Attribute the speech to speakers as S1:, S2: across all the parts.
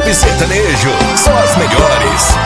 S1: Pop Sertanejo, só as melhores.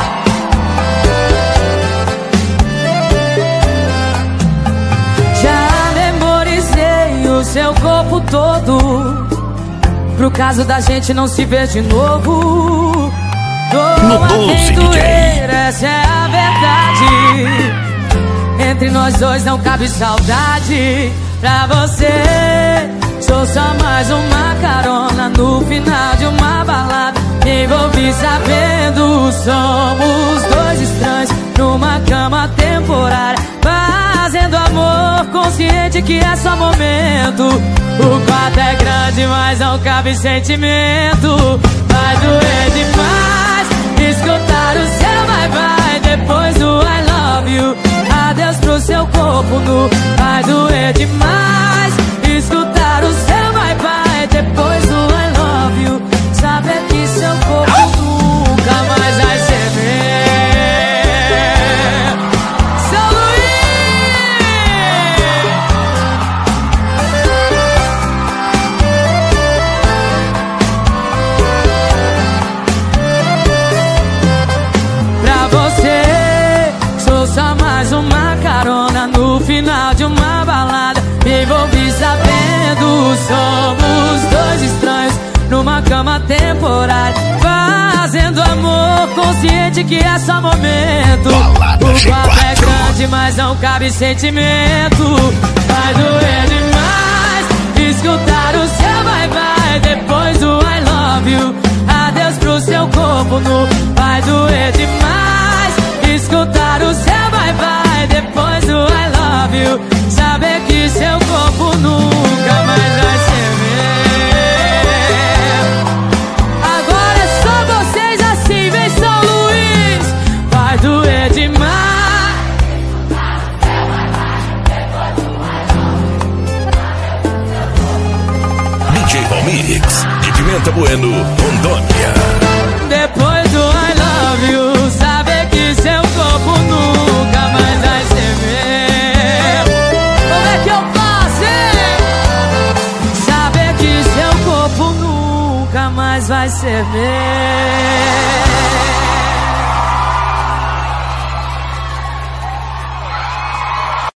S2: Já memorizei o seu corpo todo, pro caso da gente não se ver de novo.
S1: No 12, DJ.
S2: Essa é a verdade. Entre nós dois não cabe saudade. Pra você, sou só mais uma carona no final de uma balada. Me envolvi sabendo, somos dois estranhos numa cama temporária, fazendo amor consciente que é só momento. O quarto é grande, mas não cabe sentimento. Vai doer demais escutar o seu bye-bye depois do I love you. Adeus pro seu corpo nu. Vai doer demais escutar o seu bye-bye depois do I love you. Saber que seu corpo nunca mais vai ser meu. São Luís. Pra você, sou só mais uma carona no final de uma balada. Me envolvi sabendo, somos dois estranhos numa cama temporária, fazendo amor consciente que é só momento.
S1: Balada
S2: O quarto é
S1: G4.
S2: grande, mas não cabe sentimento. Vai doer demais escutar o seu bye-bye depois do I love you. Adeus pro seu corpo nu. Vai doer demais escutar o seu bye-bye depois do I love you. Saber que seu corpo nunca mais vai ser meu. Agora é só vocês assim, vem São Luís. Vai doer demais.
S1: DJ Valmix, de Pimenta Bueno, Rondônia.
S2: Depois do I love you, saber que seu corpo nunca mais vai ser meu. Como é que eu faço, hein? Saber que seu corpo nunca mais vai ser meu.